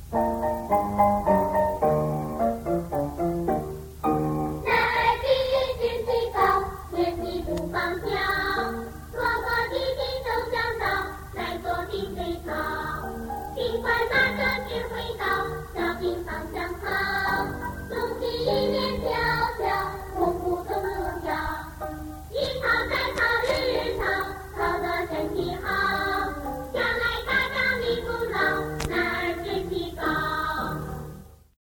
男儿必须提高，学习不放掉，做个地地都想到，来做并非操，尽管打着只会到。